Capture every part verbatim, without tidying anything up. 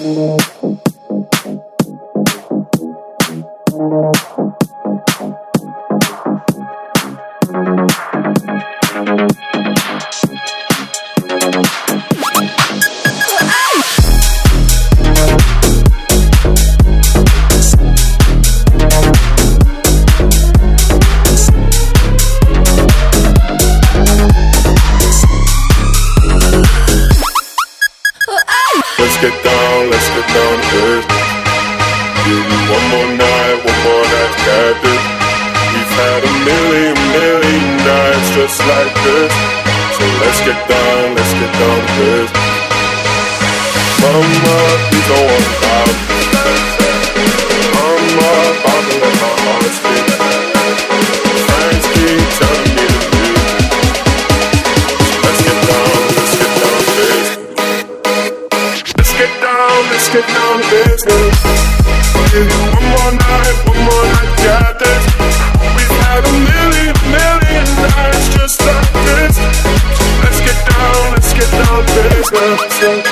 Let's get down, let's get down to this. Give you one more night, one more night to get this. We've had a million, million nights just like this. So let's get down, let's get down to this. Mama, please don't want to stop. Mama, about to let my heart speak. Friends keep telling me to do. So let's get down, let's get down to this. Let's get down, let's get down to business. Give you one more night, one more night, got this. We've had a million, million nights just like this. Let's get down, let's get down to business.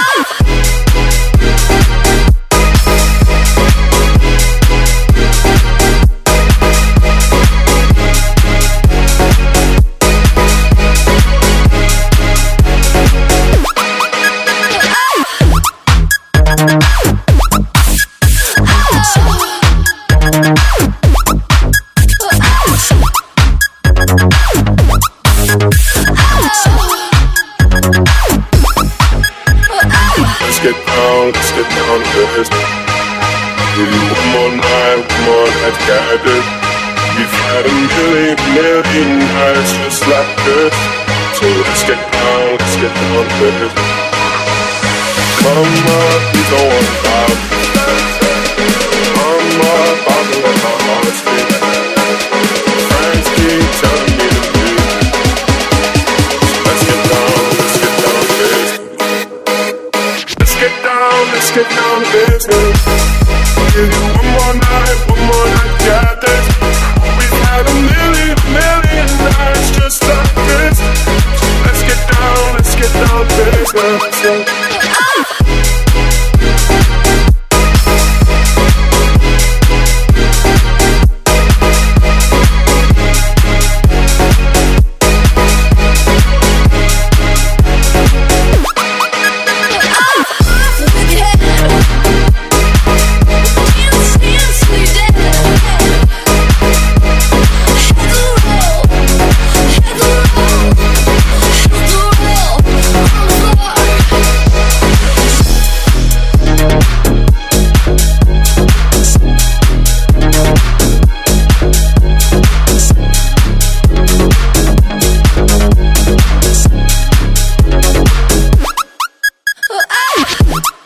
Let's get down, let's get down to this. Give you one more night, one more night to get this. We've had a million, million nights just like this. So let's get down, let's get down to this. Mama, please don't want to stop. Mama, about to let my heart speak. Friends keep telling me to do. So let's get down, let's get down to this. Let's get down, let's get down to business. Give you one more night, one more night, got this. We've had a million, million nights just like this. Let's get down, let's get down to business. Oh, ah!